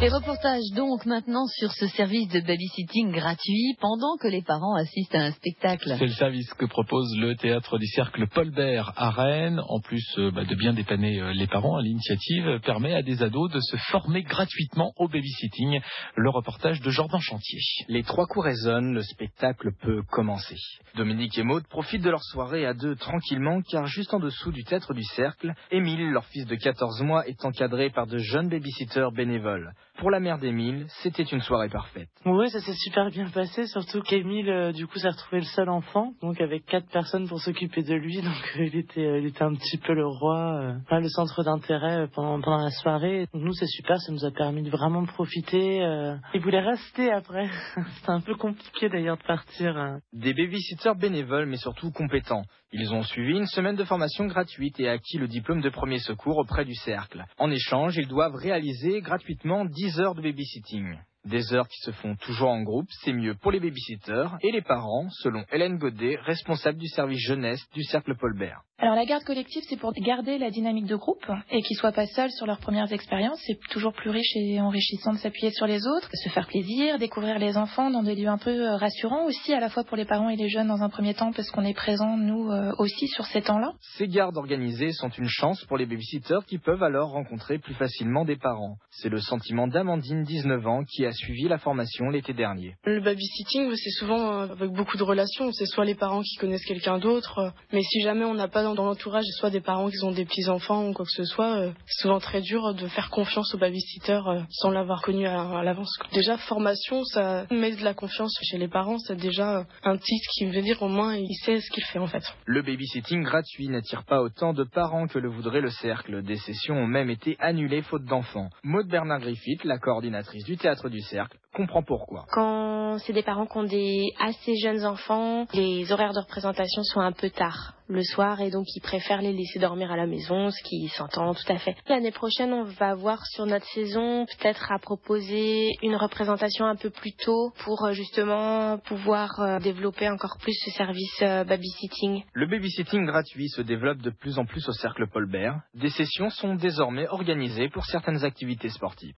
Et reportage donc maintenant sur ce service de babysitting gratuit pendant que les parents assistent à un spectacle. C'est le service que propose le théâtre du Cercle Paul Bert à Rennes. En plus de bien dépanner les parents, l'initiative permet à des ados de se former gratuitement au babysitting. Le reportage de Jordan Chantier. Les trois coups résonnent, le spectacle peut commencer. Dominique et Maude profitent de leur soirée à deux tranquillement car juste en dessous du théâtre du Cercle, Émile, leur fils de 14 mois, est encadré par de jeunes babysitters bénévoles. Pour la mère d'Émile, c'était une soirée parfaite. Oui, ça s'est super bien passé, surtout qu'Émile, du coup, s'est retrouvé le seul enfant, donc avec 4 personnes pour s'occuper de lui, donc il était un petit peu le roi, le centre d'intérêt pendant la soirée. Donc, nous, c'est super, ça nous a permis de vraiment profiter. Il voulait rester après, c'était un peu compliqué d'ailleurs de partir. Des babysitters bénévoles, mais surtout compétents. Ils ont suivi une semaine de formation gratuite et acquis le diplôme de premier secours auprès du Cercle. En échange, ils doivent réaliser gratuitement 10 heures de babysitting. Des heures qui se font toujours en groupe, c'est mieux pour les babysitters et les parents, selon Hélène Godet, responsable du service jeunesse du Cercle Paul Bert. Alors la garde collective, c'est pour garder la dynamique de groupe et qu'ils soient pas seuls sur leurs premières expériences. C'est toujours plus riche et enrichissant de s'appuyer sur les autres, de se faire plaisir, découvrir les enfants dans des lieux un peu rassurants aussi, à la fois pour les parents et les jeunes dans un premier temps, parce qu'on est présents, nous, aussi sur ces temps-là. Ces gardes organisées sont une chance pour les babysitters qui peuvent alors rencontrer plus facilement des parents. C'est le sentiment d'Amandine, 19 ans, qui a suivi la formation l'été dernier. Le babysitting, c'est souvent avec beaucoup de relations. C'est soit les parents qui connaissent quelqu'un d'autre, mais si jamais on n'a pas dans l'entourage soit des parents qui ont des petits-enfants ou quoi que ce soit, c'est souvent très dur de faire confiance au babysitter sans l'avoir connu à l'avance. Déjà, formation, ça met de la confiance chez les parents. C'est déjà un titre qui veut dire au moins il sait ce qu'il fait en fait. Le babysitting gratuit n'attire pas autant de parents que le voudrait le Cercle. Des sessions ont même été annulées faute d'enfants. Maude Bernard-Griffith, la coordinatrice du théâtre du Cercle, comprend pourquoi. Quand c'est des parents qui ont des assez jeunes enfants, les horaires de représentation sont un peu tard le soir et donc ils préfèrent les laisser dormir à la maison, ce qui s'entend tout à fait. L'année prochaine, on va avoir sur notre saison peut-être à proposer une représentation un peu plus tôt pour justement pouvoir développer encore plus ce service babysitting. Le babysitting gratuit se développe de plus en plus au Cercle Paul Bert. Des sessions sont désormais organisées pour certaines activités sportives.